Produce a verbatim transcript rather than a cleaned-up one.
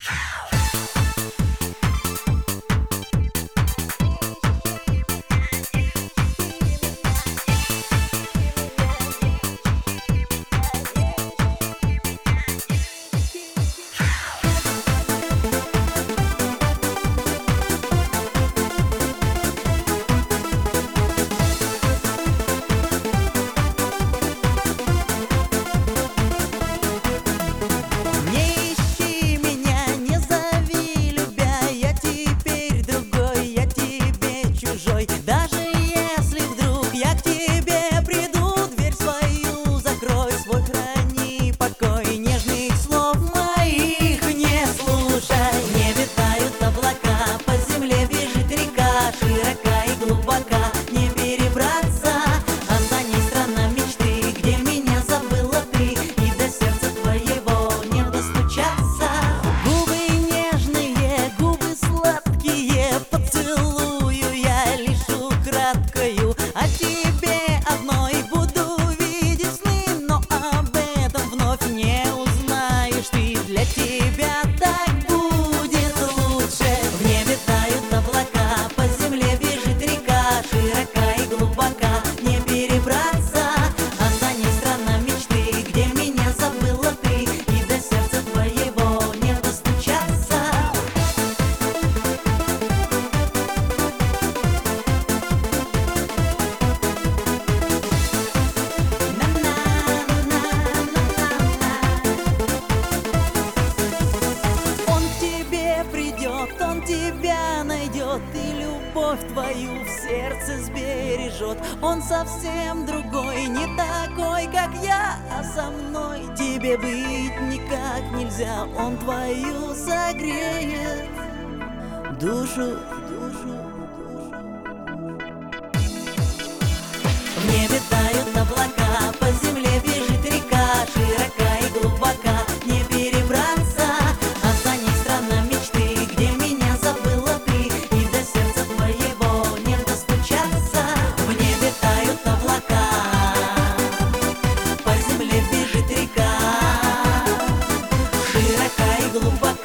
тебя найдет и любовь твою в сердце сбережет. Он совсем другой, не такой, как я, а со мной тебе быть никак нельзя. Он твою согреет душу, душу, душу. В небе тают облака, по земле бежит река, широка и глубока, не перебраться. А за ней страна мечты, где меня забыла ты, и до сердца твоего не достучаться. В небе тают облака, по земле бежит река, широка и глубока.